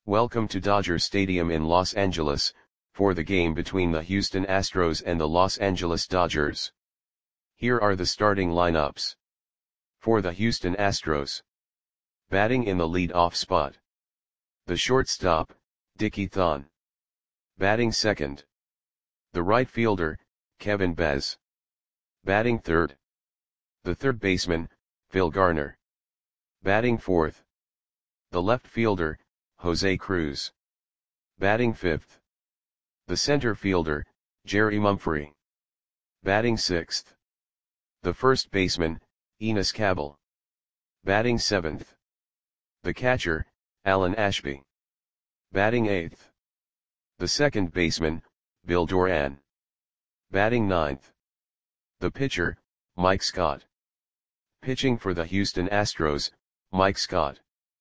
Welcome to Dodger Stadium in Los Angeles, for the game between the Houston Astros and the Los Angeles Dodgers. Here are the starting lineups. For the Houston Astros. Batting in the lead-off spot. The shortstop, Dickie Thon. Batting second. The right fielder, Kevin Bez. Batting third. The third baseman, Phil Garner. Batting fourth. The left fielder, Jose Cruz. Batting fifth. The center fielder, Jerry Mumphrey. Batting sixth. The first baseman, Enos Cabell. Batting seventh. The catcher, Alan Ashby. Batting eighth. The second baseman, Bill Doran. Batting ninth. The pitcher, Mike Scott. Pitching for the Houston Astros, Mike Scott.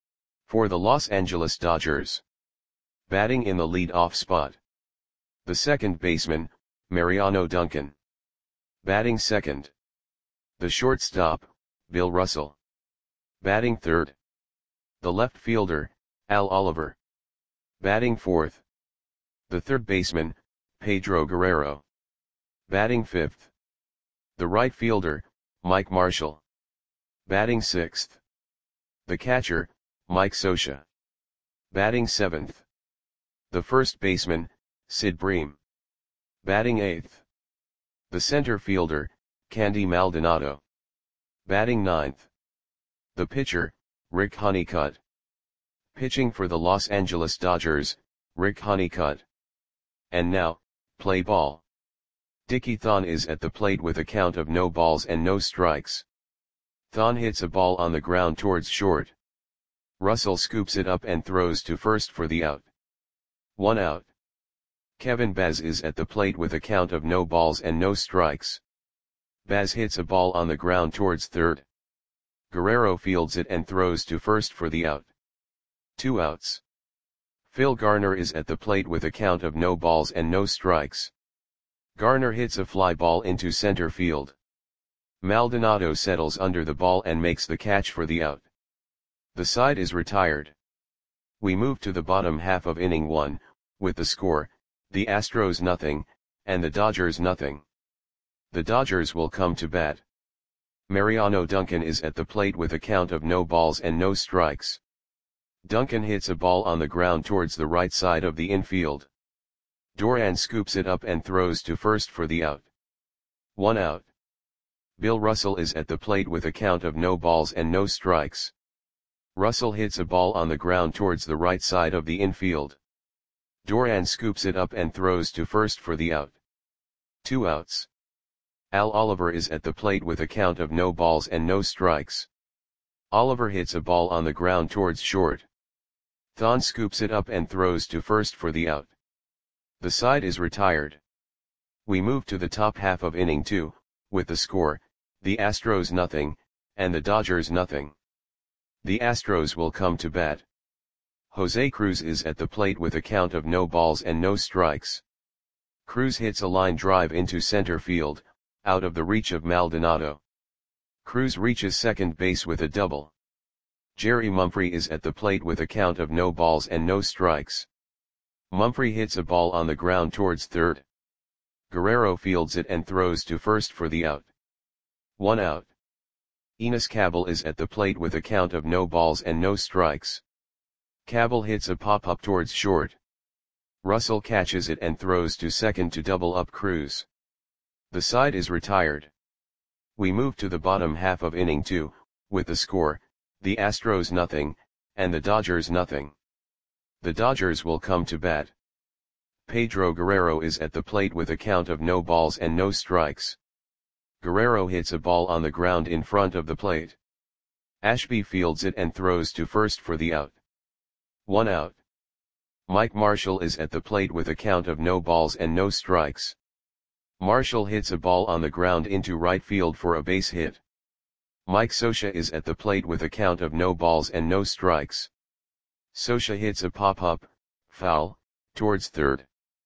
For the Los Angeles Dodgers. Batting in the lead-off spot. The second baseman, Mariano Duncan. Batting second. The shortstop, Bill Russell. Batting third. The left fielder, Al Oliver. Batting fourth. The third baseman, Pedro Guerrero. Batting fifth. The right fielder, Mike Marshall. Batting sixth. The catcher, Mike Scioscia. Batting seventh. The first baseman, Sid Bream. Batting eighth. The center fielder, Candy Maldonado. Batting ninth. The pitcher, Rick Honeycutt. Pitching for the Los Angeles Dodgers, Rick Honeycutt. And now, play ball. Dickie Thon is at the plate with a count of no balls and no strikes. Thon hits a ball on the ground towards short. Russell scoops it up and throws to first for the out. 1 out. Kevin Bez is at the plate with a count of no balls and no strikes. Bez hits a ball on the ground towards third. Guerrero fields it and throws to first for the out. 2 outs. Phil Garner is at the plate with a count of no balls and no strikes. Garner hits a fly ball into center field. Maldonado settles under the ball and makes the catch for the out. The side is retired. We move to the bottom half of inning 1, with the score, the Astros nothing, and the Dodgers nothing. The Dodgers will come to bat. Mariano Duncan is at the plate with a count of no balls and no strikes. Duncan hits a ball on the ground towards the right side of the infield. Doran scoops it up and throws to first for the out. 1 out. Bill Russell is at the plate with a count of no balls and no strikes. Russell hits a ball on the ground towards the right side of the infield. Doran scoops it up and throws to first for the out. 2 outs. Al Oliver is at the plate with a count of no balls and no strikes. Oliver hits a ball on the ground towards short. Thon scoops it up and throws to first for the out. The side is retired. We move to the top half of inning 2, with the score, the Astros nothing, and the Dodgers nothing. The Astros will come to bat. Jose Cruz is at the plate with a count of no balls and no strikes. Cruz hits a line drive into center field, out of the reach of Maldonado. Cruz reaches second base with a double. Jerry Mumphrey is at the plate with a count of no balls and no strikes. Mumphrey hits a ball on the ground towards third. Guerrero fields it and throws to first for the out. 1 out. Enos Cabell is at the plate with a count of no balls and no strikes. Cabell hits a pop-up towards short. Russell catches it and throws to second to double up Cruz. The side is retired. We move to the bottom half of inning 2, with the score, the Astros nothing, and the Dodgers nothing. The Dodgers will come to bat. Pedro Guerrero is at the plate with a count of no balls and no strikes. Guerrero hits a ball on the ground in front of the plate. Ashby fields it and throws to first for the out. 1 out. Mike Marshall is at the plate with a count of no balls and no strikes. Marshall hits a ball on the ground into right field for a base hit. Mike Scioscia is at the plate with a count of no balls and no strikes. Scioscia hits a pop-up, foul, towards third.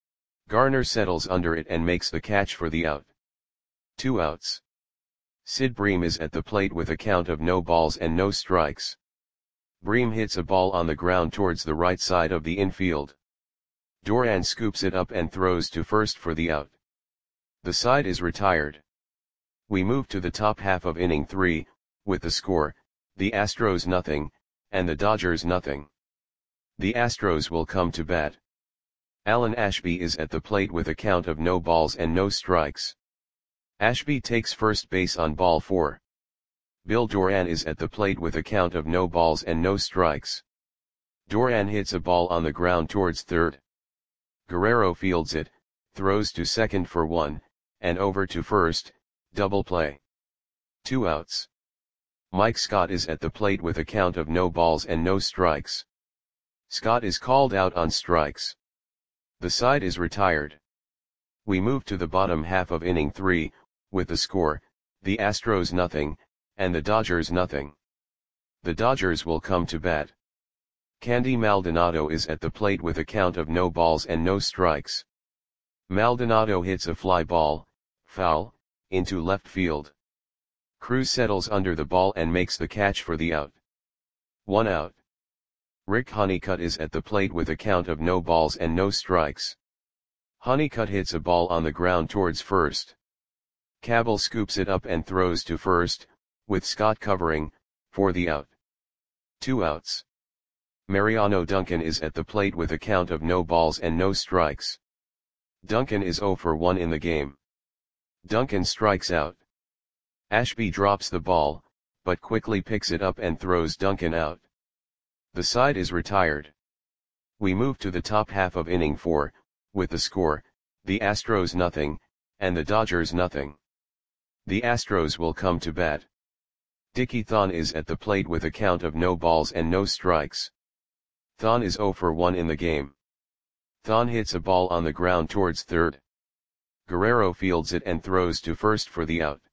Garner settles under it and makes the catch for the out. 2 outs. Sid Bream is at the plate with a count of no balls and no strikes. Bream hits a ball on the ground towards the right side of the infield. Duran scoops it up and throws to first for the out. The side is retired. We move to the top half of inning 3, with the score, the Astros nothing, and the Dodgers nothing. The Astros will come to bat. Alan Ashby is at the plate with a count of no balls and no strikes. Ashby takes first base on ball 4. Bill Duran is at the plate with a count of no balls and no strikes. Duran hits a ball on the ground towards third. Guerrero fields it, throws to second for 1, and over to first, double play. 2 outs. Mike Scott is at the plate with a count of no balls and no strikes. Scott is called out on strikes. The side is retired. We move to the bottom half of inning 3, with the score, the Astros nothing, and the Dodgers nothing. The Dodgers will come to bat. Candy Maldonado is at the plate with a count of no balls and no strikes. Maldonado hits a fly ball, foul, into left field. Cruz settles under the ball and makes the catch for the out. 1 out. Rick Honeycutt is at the plate with a count of no balls and no strikes. Honeycutt hits a ball on the ground towards first. Cabell scoops it up and throws to first, with Scott covering, for the out. 2 outs. Mariano Duncan is at the plate with a count of no balls and no strikes. Duncan is 0 for 1 in the game. Duncan strikes out. Ashby drops the ball, but quickly picks it up and throws Duncan out. The side is retired. We move to the top half of inning 4, with the score, the Astros nothing, and the Dodgers nothing. The Astros will come to bat. Dickie Thon is at the plate with a count of no balls and no strikes. Thon is 0 for 1 in the game. Thon hits a ball on the ground towards third. Guerrero fields it and throws to first for the out.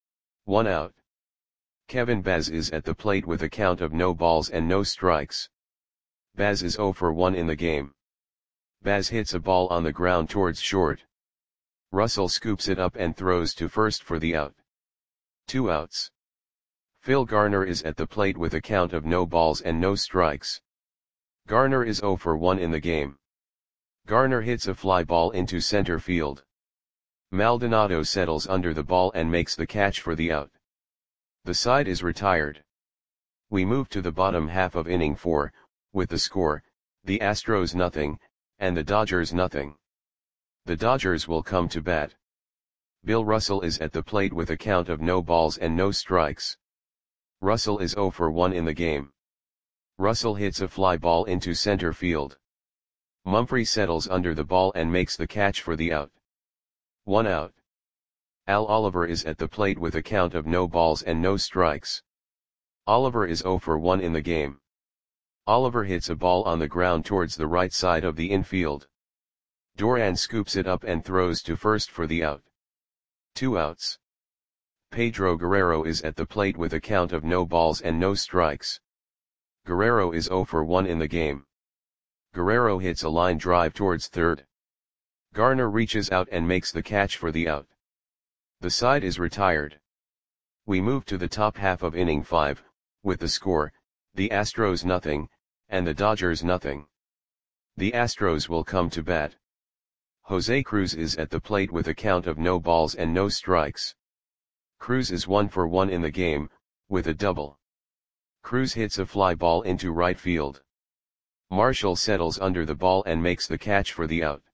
1 out. Kevin Baz is at the plate with a count of no balls and no strikes. Baz is 0 for 1 in the game. Baz hits a ball on the ground towards short. Russell scoops it up and throws to first for the out. 2 outs. Phil Garner is at the plate with a count of no balls and no strikes. Garner is 0 for 1 in the game. Garner hits a fly ball into center field. Maldonado settles under the ball and makes the catch for the out. The side is retired. We move to the bottom half of inning 4, with the score, the Astros nothing, and the Dodgers nothing. The Dodgers will come to bat. Bill Russell is at the plate with a count of no balls and no strikes. Russell is 0 for 1 in the game. Russell hits a fly ball into center field. Mumphrey settles under the ball and makes the catch for the out. 1 out. Al Oliver is at the plate with a count of no balls and no strikes. Oliver is 0 for 1 in the game. Oliver hits a ball on the ground towards the right side of the infield. Duran scoops it up and throws to first for the out. 2 outs. Pedro Guerrero is at the plate with a count of no balls and no strikes. Guerrero is 0 for 1 in the game. Guerrero hits a line drive towards third. Garner reaches out and makes the catch for the out. The side is retired. We move to the top half of inning 5, with the score, the Astros nothing, and the Dodgers nothing. The Astros will come to bat. Jose Cruz is at the plate with a count of no balls and no strikes. Cruz is 1 for 1 in the game, with a double. Cruz hits a fly ball into right field. Marshall settles under the ball and makes the catch for the out.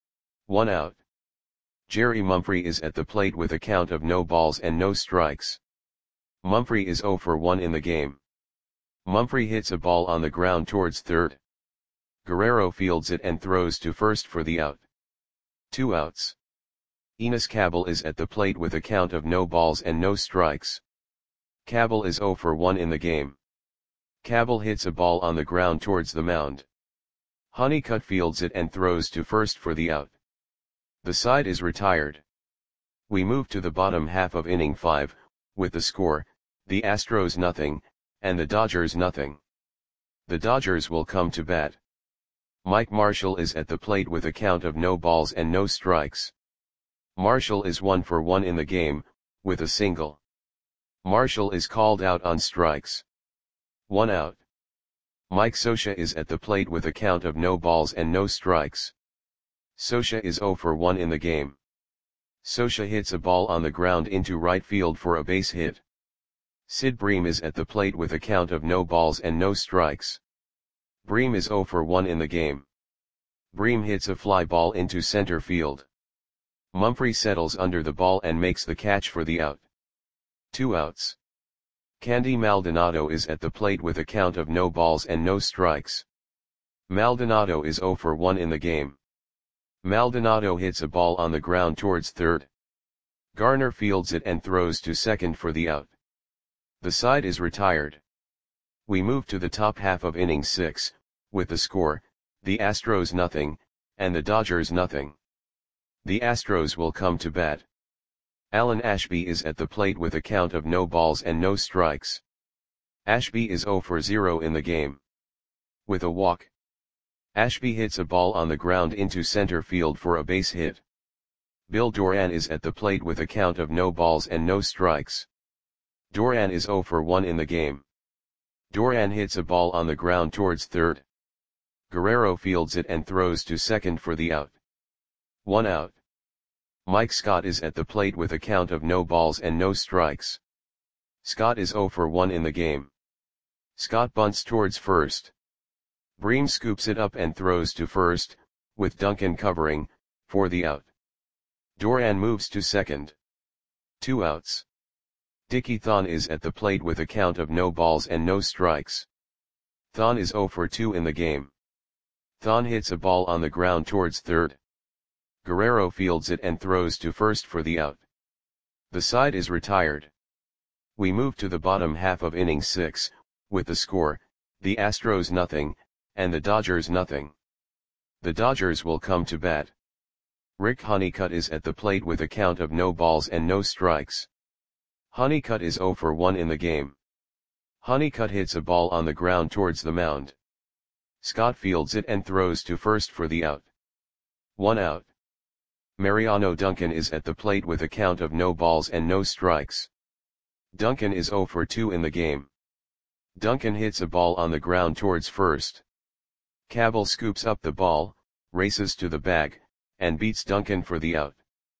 1 out. Jerry Mumphrey is at the plate with a count of no balls and no strikes. Mumphrey is 0 for 1 in the game. Mumphrey hits a ball on the ground towards third. Guerrero fields it and throws to first for the out. 2 outs. Enos Cabell is at the plate with a count of no balls and no strikes. Cabell is 0 for 1 in the game. Cabell hits a ball on the ground towards the mound. Honeycutt fields it and throws to first for the out. The side is retired. We move to the bottom half of inning 5, with the score, the Astros nothing, and the Dodgers nothing. The Dodgers will come to bat. Mike Marshall is at the plate with a count of no balls and no strikes. Marshall is 1 for 1 in the game, with a single. Marshall is called out on strikes. 1 out. Mike Scioscia is at the plate with a count of no balls and no strikes. Scioscia is 0 for 1 in the game. Scioscia hits a ball on the ground into right field for a base hit. Sid Bream is at the plate with a count of no balls and no strikes. Bream is 0 for 1 in the game. Bream hits a fly ball into center field. Mumphrey settles under the ball and makes the catch for the out. 2 outs. Candy Maldonado is at the plate with a count of no balls and no strikes. Maldonado is 0 for 1 in the game. Maldonado hits a ball on the ground towards third. Garner fields it and throws to second for the out. The side is retired. We move to the top half of inning 6, with the score, the Astros nothing, and the Dodgers nothing. The Astros will come to bat. Alan Ashby is at the plate with a count of no balls and no strikes. Ashby is 0 for 0 in the game. With a walk, Ashby hits a ball on the ground into center field for a base hit. Bill Doran is at the plate with a count of no balls and no strikes. Doran is 0 for 1 in the game. Doran hits a ball on the ground towards third. Guerrero fields it and throws to second for the out. 1 out. Mike Scott is at the plate with a count of no balls and no strikes. Scott is 0 for 1 in the game. Scott bunts towards first. Bream scoops it up and throws to first, with Duncan covering, for the out. Doran moves to second. 2 outs. Dickie Thon is at the plate with a count of no balls and no strikes. Thon is 0 for 2 in the game. Thon hits a ball on the ground towards third. Guerrero fields it and throws to first for the out. The side is retired. We move to the bottom half of inning 6, with the score, the Astros nothing, and the Dodgers nothing. The Dodgers will come to bat. Rick Honeycutt is at the plate with a count of no balls and no strikes. Honeycutt is 0 for 1 in the game. Honeycutt hits a ball on the ground towards the mound. Scott fields it and throws to first for the out. 1 out. Mariano Duncan is at the plate with a count of no balls and no strikes. Duncan is 0 for 2 in the game. Duncan hits a ball on the ground towards first. Cabell scoops up the ball, races to the bag, and beats Duncan for the out.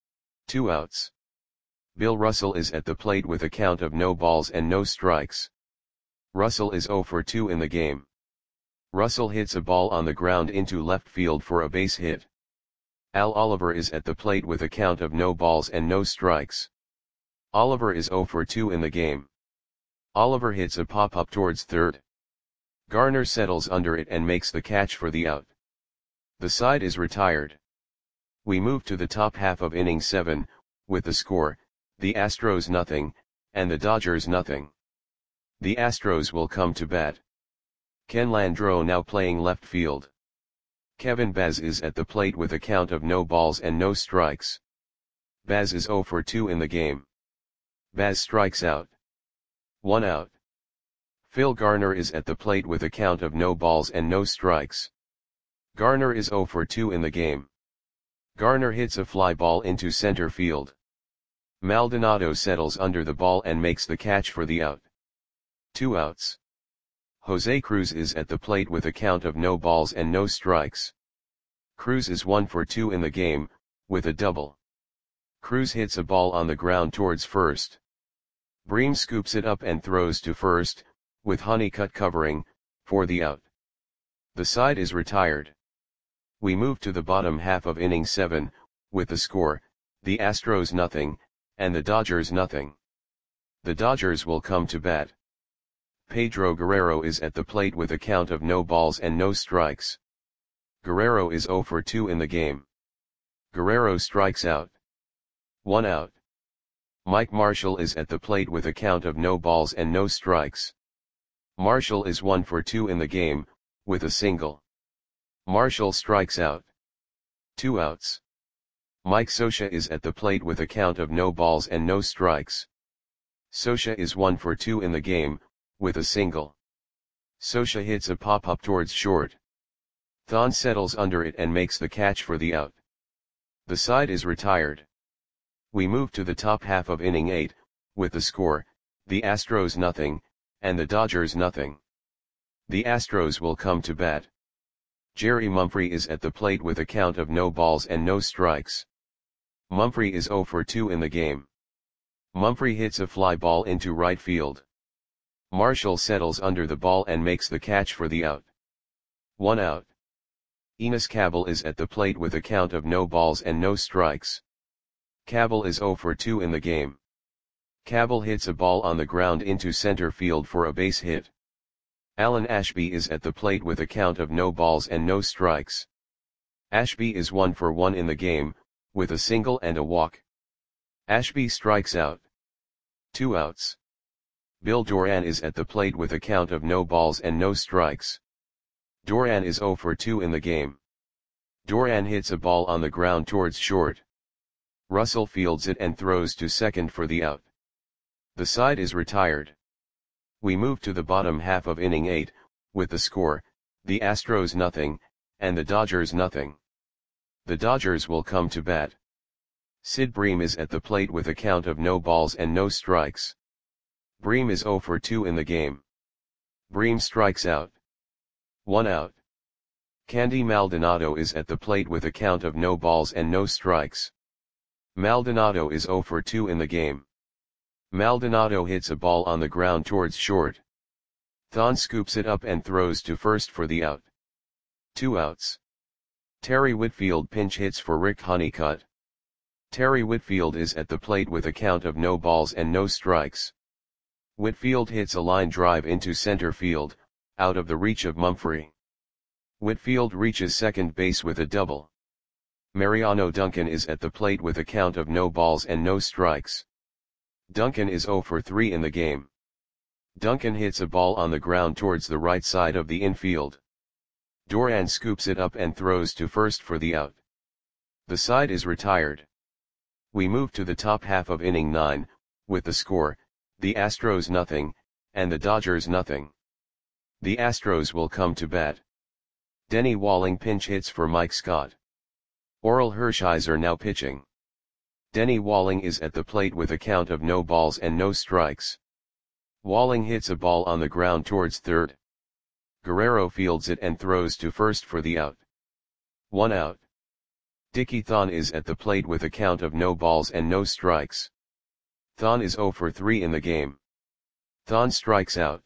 2 outs. Bill Russell is at the plate with a count of no balls and no strikes. Russell is 0 for 2 in the game. Russell hits a ball on the ground into left field for a base hit. Al Oliver is at the plate with a count of no balls and no strikes. Oliver is 0 for 2 in the game. Oliver hits a pop-up towards third. Garner settles under it and makes the catch for the out. The side is retired. We move to the top half of inning 7, with the score, the Astros nothing, and the Dodgers nothing. The Astros will come to bat. Ken Landreau now playing left field. Kevin Baz is at the plate with a count of no balls and no strikes. Baz is 0 for 2 in the game. Baz strikes out. 1 out. Phil Garner is at the plate with a count of no balls and no strikes. Garner is 0 for 2 in the game. Garner hits a fly ball into center field. Maldonado settles under the ball and makes the catch for the out. 2 outs. Jose Cruz is at the plate with a count of no balls and no strikes. Cruz is 1 for 2 in the game, with a double. Cruz hits a ball on the ground towards first. Bream scoops it up and throws to first, with Honeycutt covering, for the out. The side is retired. We move to the bottom half of inning 7, with the score, the Astros nothing, and the Dodgers nothing. The Dodgers will come to bat. Pedro Guerrero is at the plate with a count of no balls and no strikes. Guerrero is 0 for 2 in the game. Guerrero strikes out. 1 out. Mike Marshall is at the plate with a count of no balls and no strikes. Marshall is 1 for 2 in the game, with a single. Marshall strikes out. 2 outs. Mike Scioscia is at the plate with a count of no balls and no strikes. Scioscia is 1 for 2 in the game, with a single. Scioscia hits a pop-up towards short. Thon settles under it and makes the catch for the out. The side is retired. We move to the top half of inning 8, with the score, the Astros nothing, and the Dodgers nothing. The Astros will come to bat. Jerry Mumphrey is at the plate with a count of no balls and no strikes. Mumphrey is 0 for 2 in the game. Mumphrey hits a fly ball into right field. Marshall settles under the ball and makes the catch for the out. 1 out. Enos Cabell is at the plate with a count of no balls and no strikes. Cabell is 0 for 2 in the game. Cabell hits a ball on the ground into center field for a base hit. Alan Ashby is at the plate with a count of no balls and no strikes. Ashby is 1 for 1 in the game, with a single and a walk. Ashby strikes out. 2 outs. Bill Doran is at the plate with a count of no balls and no strikes. Doran is 0 for 2 in the game. Doran hits a ball on the ground towards short. Russell fields it and throws to second for the out. The side is retired. We move to the bottom half of inning 8, with the score, the Astros nothing, and the Dodgers nothing. The Dodgers will come to bat. Sid Bream is at the plate with a count of no balls and no strikes. Bream is 0 for 2 in the game. Bream strikes out. 1 out. Candy Maldonado is at the plate with a count of no balls and no strikes. Maldonado is 0 for 2 in the game. Maldonado hits a ball on the ground towards short. Thon scoops it up and throws to first for the out. 2 outs. Terry Whitfield pinch hits for Rick Honeycutt. Terry Whitfield is at the plate with a count of no balls and no strikes. Whitfield hits a line drive into center field, out of the reach of Mumphrey. Whitfield reaches second base with a double. Mariano Duncan is at the plate with a count of no balls and no strikes. Duncan is 0 for 3 in the game. Duncan hits a ball on the ground towards the right side of the infield. Doran scoops it up and throws to first for the out. The side is retired. We move to the top half of inning 9, with the score, the Astros nothing, and the Dodgers nothing. The Astros will come to bat. Denny Walling pinch hits for Mike Scott. Orel Hershiser now pitching. Denny Walling is at the plate with a count of no balls and no strikes. Walling hits a ball on the ground towards third. Guerrero fields it and throws to first for the out. 1 out. Dickie Thon is at the plate with a count of no balls and no strikes. Thon is 0 for 3 in the game. Thon strikes out.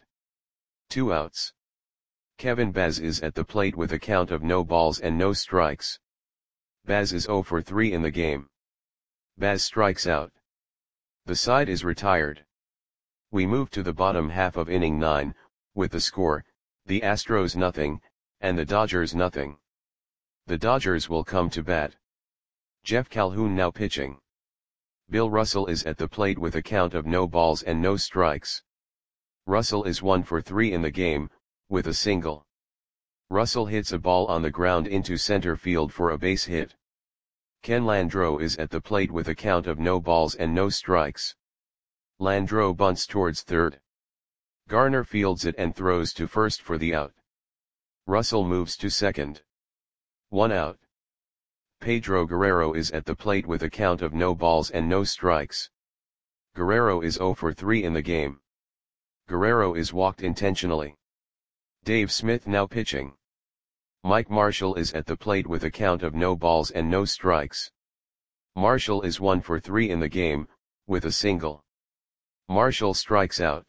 2 outs. Kevin Baz is at the plate with a count of no balls and no strikes. Baz is 0 for 3 in the game. Baz strikes out. The side is retired. We move to the bottom half of inning 9, with the score, the Astros nothing, and the Dodgers nothing. The Dodgers will come to bat. Jeff Calhoun now pitching. Bill Russell is at the plate with a count of no balls and no strikes. Russell is 1 for 3 in the game, with a single. Russell hits a ball on the ground into center field for a base hit. Ken Landreau is at the plate with a count of no balls and no strikes. Landreau bunts towards third. Garner fields it and throws to first for the out. Russell moves to second. 1 out. Pedro Guerrero is at the plate with a count of no balls and no strikes. Guerrero is 0 for 3 in the game. Guerrero is walked intentionally. Dave Smith now pitching. Mike Marshall is at the plate with a count of no balls and no strikes. Marshall is 1 for 3 in the game, with a single. Marshall strikes out.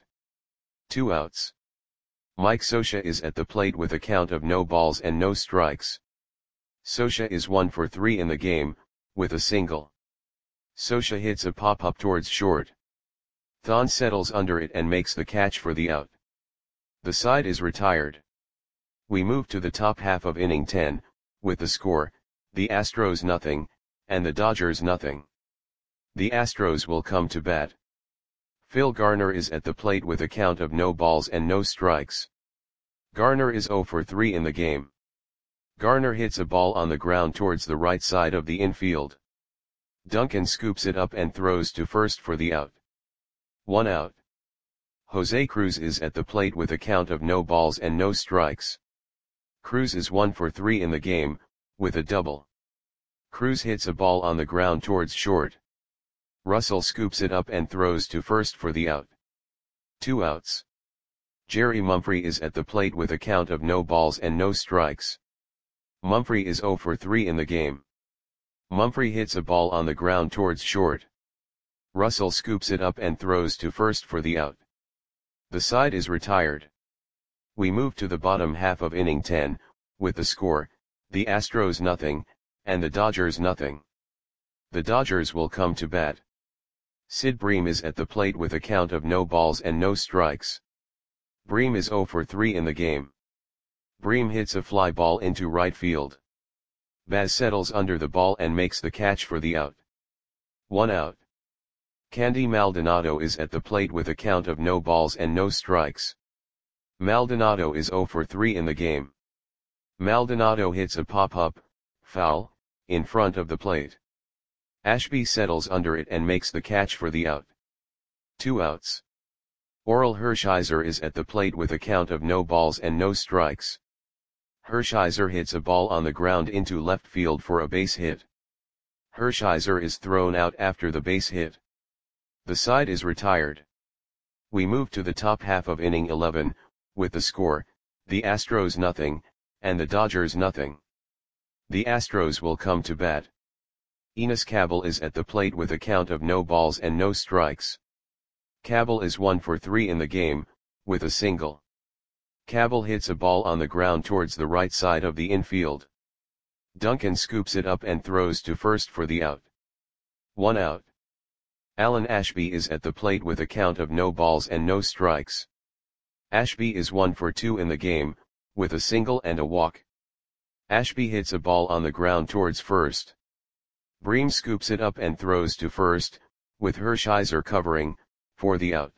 2 outs. Mike Scioscia is at the plate with a count of no balls and no strikes. Scioscia is 1 for 3 in the game, with a single. Scioscia hits a pop-up towards short. Thon settles under it and makes the catch for the out. The side is retired. We move to the top half of inning 10, with the score, the Astros nothing, and the Dodgers nothing. The Astros will come to bat. Phil Garner is at the plate with a count of no balls and no strikes. Garner is 0 for 3 in the game. Garner hits a ball on the ground towards the right side of the infield. Duncan scoops it up and throws to first for the out. 1 out. Jose Cruz is at the plate with a count of no balls and no strikes. Cruz is 1 for 3 in the game, with a double. Cruz hits a ball on the ground towards short. Russell scoops it up and throws to first for the out. 2 outs. Jerry Mumphrey is at the plate with a count of no balls and no strikes. Mumphrey is 0 for 3 in the game. Mumphrey hits a ball on the ground towards short. Russell scoops it up and throws to first for the out. The side is retired. We move to the bottom half of inning 10, with the score, the Astros 0, and the Dodgers 0. The Dodgers will come to bat. Sid Bream is at the plate with a count of no balls and no strikes. Bream is 0 for 3 in the game. Bream hits a fly ball into right field. Baz settles under the ball and makes the catch for the out. 1 out. Candy Maldonado is at the plate with a count of no balls and no strikes. Maldonado is 0 for 3 in the game. Maldonado hits a pop-up, foul, in front of the plate. Ashby settles under it and makes the catch for the out. 2 outs. Orel Hershiser is at the plate with a count of no balls and no strikes. Hershiser hits a ball on the ground into left field for a base hit. Hershiser is thrown out after the base hit. The side is retired. We move to the top half of inning 11, with the score, the Astros 0, and the Dodgers 0. The Astros will come to bat. Enos Cabell is at the plate with a count of no balls and no strikes. Cabell is 1 for 3 in the game, with a single. Cabell hits a ball on the ground towards the right side of the infield. Duncan scoops it up and throws to first for the out. 1 out. Alan Ashby is at the plate with a count of no balls and no strikes. Ashby is 1 for 2 in the game, with a single and a walk. Ashby hits a ball on the ground towards first. Bream scoops it up and throws to first, with Hershiser covering, for the out.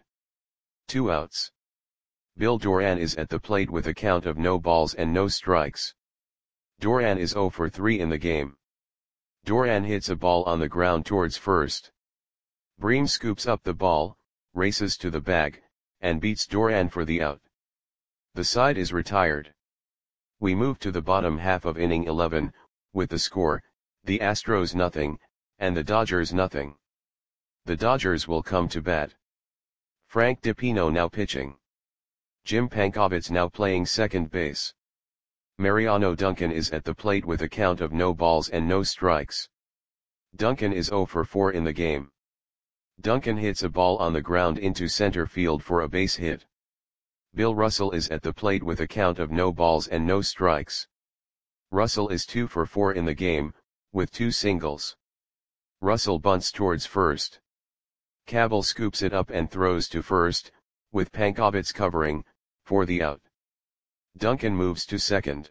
2 outs. Bill Doran is at the plate with a count of no balls and no strikes. Doran is 0 for 3 in the game. Doran hits a ball on the ground towards first. Bream scoops up the ball, races to the bag, and beats Doran for the out. The side is retired. We move to the bottom half of inning 11, with the score, the Astros 0, and the Dodgers 0. The Dodgers will come to bat. Frank DiPino now pitching. Jim Pankovitz now playing second base. Mariano Duncan is at the plate with a count of no balls and no strikes. Duncan is 0 for 4 in the game. Duncan hits a ball on the ground into center field for a base hit. Bill Russell is at the plate with a count of no balls and no strikes. Russell is 2 for 4 in the game, with 2 singles. Russell bunts towards first. Cabell scoops it up and throws to first, with Pankovitz covering, for the out. Duncan moves to second.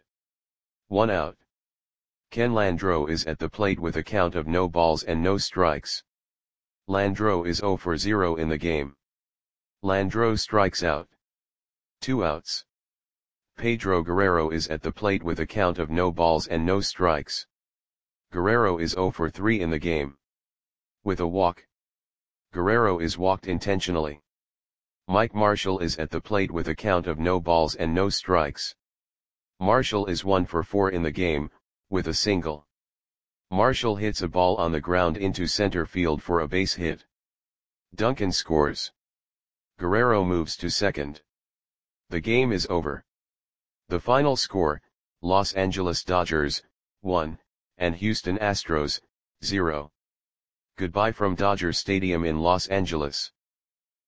1 out. Ken Landreau is at the plate with a count of no balls and no strikes. Landreau is 0 for 0 in the game. Landreau strikes out. 2 outs. Pedro Guerrero is at the plate with a count of no balls and no strikes. Guerrero is 0 for 3 in the game. With a walk. Guerrero is walked intentionally. Mike Marshall is at the plate with a count of no balls and no strikes. Marshall is 1 for 4 in the game, with a single. Marshall hits a ball on the ground into center field for a base hit. Duncan scores. Guerrero moves to second. The game is over. The final score, Los Angeles Dodgers, 1, and Houston Astros, 0. Goodbye from Dodger Stadium in Los Angeles.